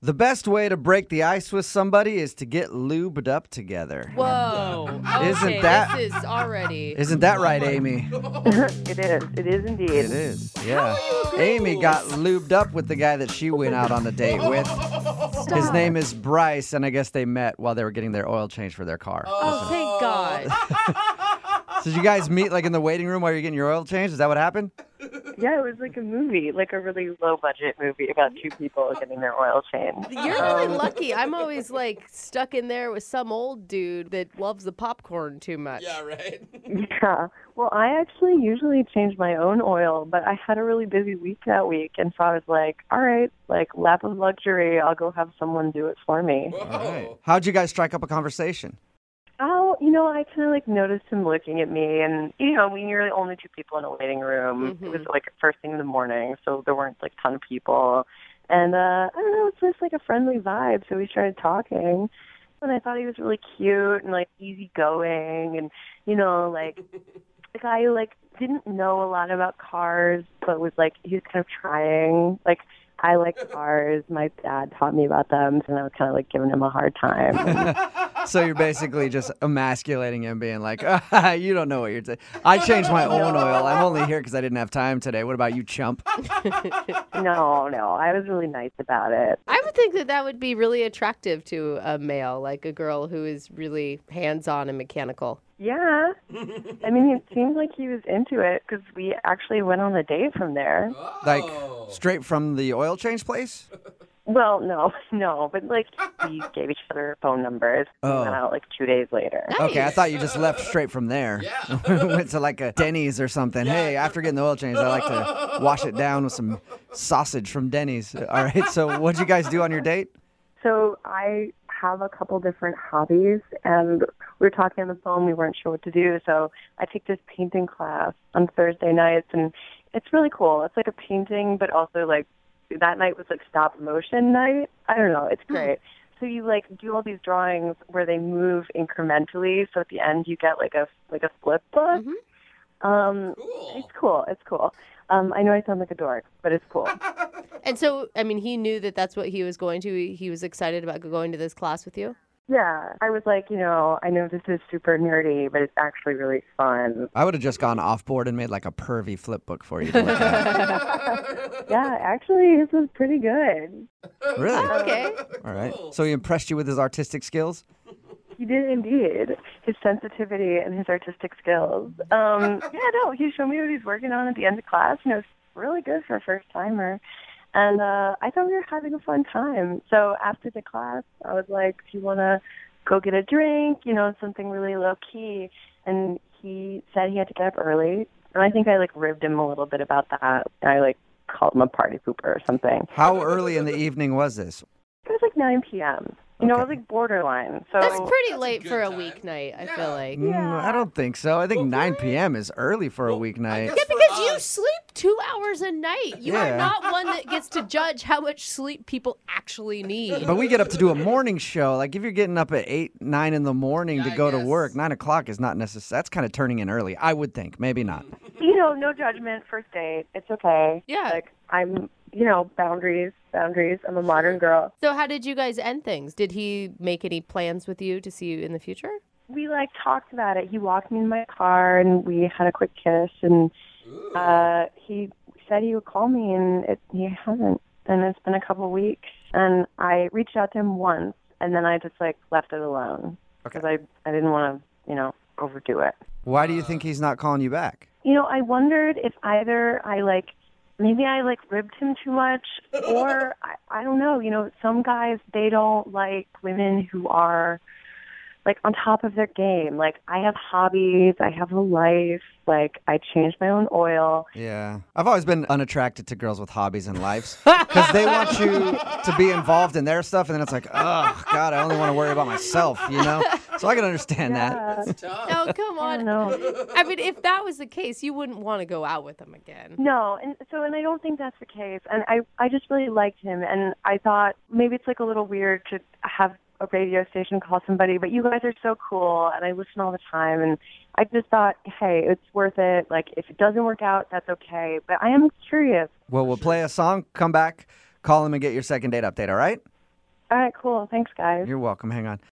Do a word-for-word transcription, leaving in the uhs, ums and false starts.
The best way to break the ice with somebody is to get lubed up together. Whoa. Okay, Isn't that- this is already... Isn't that right, Amy? It is. It is indeed. It is, yeah. Amy got lubed up with the guy that she went out on a date with. His name is Bryce, and I guess they met while they were getting their oil changed for their car. Oh, thank God. So did you guys meet like in the waiting room while you're getting your oil changed? Is that what happened? Yeah, it was like a movie, like a really low-budget movie about two people getting their oil changed. You're really lucky. I'm always like stuck in there with some old dude that loves the popcorn too much. Yeah, right? Yeah. Well, I actually usually change my own oil, but I had a really busy week that week, and so I was like, all right, like, lap of luxury, I'll go have someone do it for me. Whoa. All right. How'd you guys strike up a conversation? Oh, you know, I kind of, like, noticed him looking at me, and, you know, we were the only two people in a waiting room. Mhm. It was, like, first thing in the morning, so there weren't, like, a ton of people. And, uh, I don't know, it's just, like, a friendly vibe, so we started talking. And I thought he was really cute and, like, easygoing, and, you know, like, the guy who, like, didn't know a lot about cars, but was, like, he was kind of trying. Like, I like cars. My dad taught me about them, and I was kind of, like, giving him a hard time. So you're basically just emasculating him, being like, ah, you don't know what you're saying. I changed my own oil. I'm only here because I didn't have time today. What about you, chump? No, no, I was really nice about it. I would think that that would be really attractive to a male, like a girl who is really hands-on and mechanical. Yeah. I mean, it seemed like he was into it because we actually went on a date from there. Like, Oh. straight from the oil change place? Well, no, no, but, like, we gave each other phone numbers. Oh. We went out, like, two days later. Okay, I thought you just left straight from there. Yeah. Went to like a Denny's or something. Hey, after getting the oil change, I like to wash it down with some sausage from Denny's. All right, so what'd you guys do on your date? So I have a couple different hobbies, and we were talking on the phone. We weren't sure what to do, so I take this painting class on Thursday nights, and it's really cool. It's like a painting, but also, like, that night was like stop motion night. I don't know. It's great. So you like do all these drawings where they move incrementally. So at the end you get like a like a flip book. Mm-hmm. Um, Cool. It's cool. It's cool. Um, I know I sound like a dork, but it's cool. And so, I mean, he knew that that's what he was going to. He, he was excited about going to this class with you? Yeah, I was like, you know, I know this is super nerdy, but it's actually really fun. I would have just gone off board and made like a pervy flip book for you to look at. Yeah, actually, this was pretty good. Really? Okay. All right. So he impressed you with his artistic skills? He did indeed. His sensitivity and his artistic skills. Um, yeah, no, he showed me what he's working on at the end of class, and it was really good for a first timer. And uh, I thought we were having a fun time. So after the class, I was like, do you want to go get a drink? You know, something really low key. And he said he had to get up early. And I think I like ribbed him a little bit about that. I like called him a party pooper or something. How early in the evening was this? It was like nine p.m. You know, it Okay. was like borderline. So That's pretty That's a late good for a time. weeknight, I Yeah. feel like. Mm, I don't think so. I think nine p.m. is early for a Well, I weeknight. guess Yeah, for because you us- sleep two hours a night. You Yeah. are not one that gets to judge how much sleep people actually need. But we get up to do a morning show. Like if you're getting up at eight, nine in the morning Yeah, to I go to guess. work, nine o'clock is not necessary. That's kind of turning in early. I would think, maybe not. you know, no judgment, first date. It's okay. Yeah. Like, I'm, you know, boundaries, boundaries. I'm a modern girl. So how did you guys end things? Did he make any plans with you to see you in the future? We, like, talked about it. He walked me in my car, and we had a quick kiss, and Ooh. uh, he said he would call me, and it, he hasn't. And it's been a couple weeks. And I reached out to him once, and then I just, like, left it alone. Okay. Because I, I didn't want to, you know, overdo it. Why do you think he's not calling you back? You know, I wondered if either I, like, maybe I, like, ribbed him too much, or I, I don't know. You know, some guys, they don't like women who are, like, on top of their game. Like, I have hobbies, I have a life, like, I change my own oil. Yeah. I've always been unattracted to girls with hobbies and lives because they want you to be involved in their stuff, and then it's like, oh, God, I only want to worry about myself, you know? So I can understand that. Yeah. It's tough. No, come I on. don't know. I mean, if that was the case, you wouldn't want to go out with him again. No, and so, and I don't think that's the case. And I, I just really liked him, and I thought maybe it's like a little weird to have a radio station call somebody, but you guys are so cool, and I listen all the time, and I just thought, hey, it's worth it. Like, if it doesn't work out, that's okay. But I am curious. Well, we'll play a song, come back, call him, and get your second date update, all right? All right, cool. Thanks, guys. You're welcome. Hang on.